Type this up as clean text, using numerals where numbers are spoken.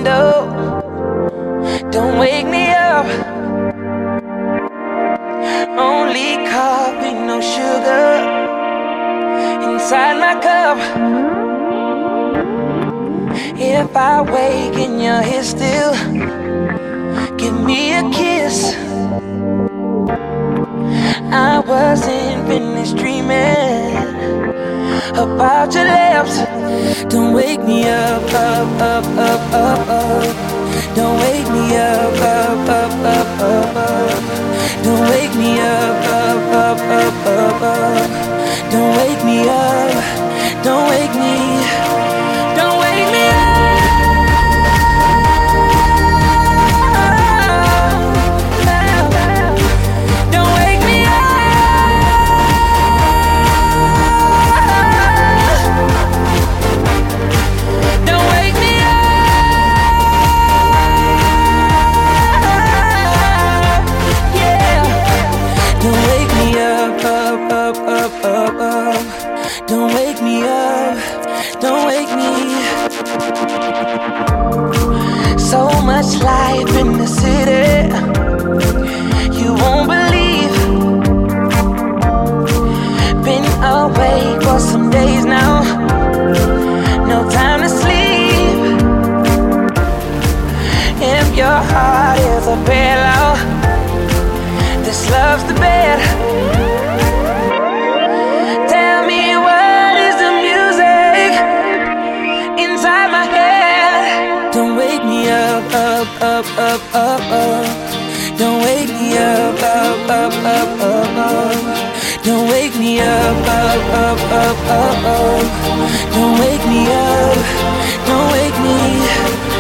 window. Don't wake me up. Only coffee, no sugar inside my cup. If I wake and you're here still, give me a kiss. I wasn't finished dreaming about your lips. Don't wake me up, up, up, up, up, up. Don't wake me up, up, up, up, up, up. Don't wake me up, up, up, up, up, up. Don't wake me up, don't wake me, don't wake me up. Don't wake me up, don't wake me. So much life in the city, you won't believe. Been awake for some days now, no time to sleep. If your heart is a pillow, this love's the bed. Up, up, up, up, up. Don't wake me up, up, up, up, up, up. Don't wake me up, up, up, up, up, up. Don't wake me up, don't wake me.